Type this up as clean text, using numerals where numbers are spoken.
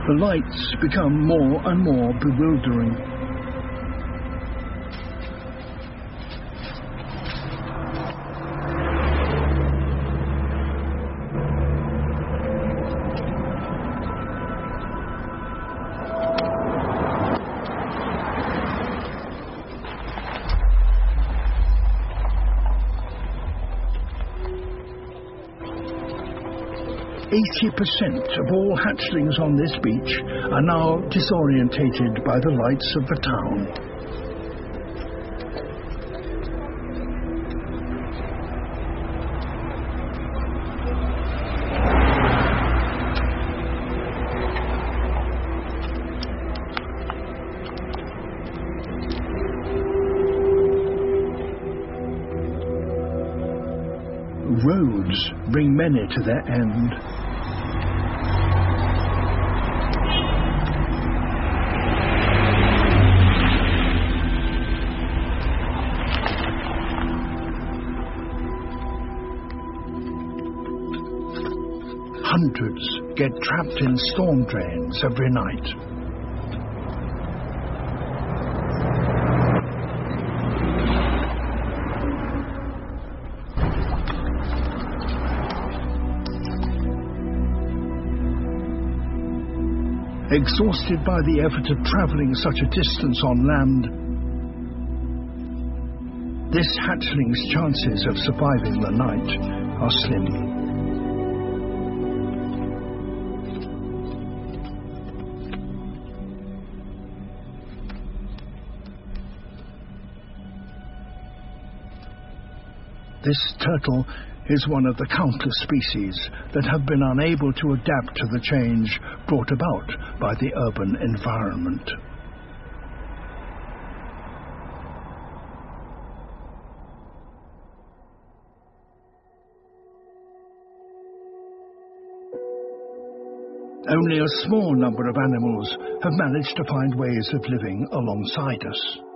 The lights become more and more bewildering. %80 of all hatchlings on this beach are now disorientated by the lights of the town. Roads bring many to their end. Hundreds get trapped in storm drains every night. Exhausted by the effort of travelling such a distance on land, this hatchling's chances of surviving the night are slim. This turtle is one of the countless species that have been unable to adapt to the change brought about by the urban environment. Only a small number of animals have managed to find ways of living alongside us.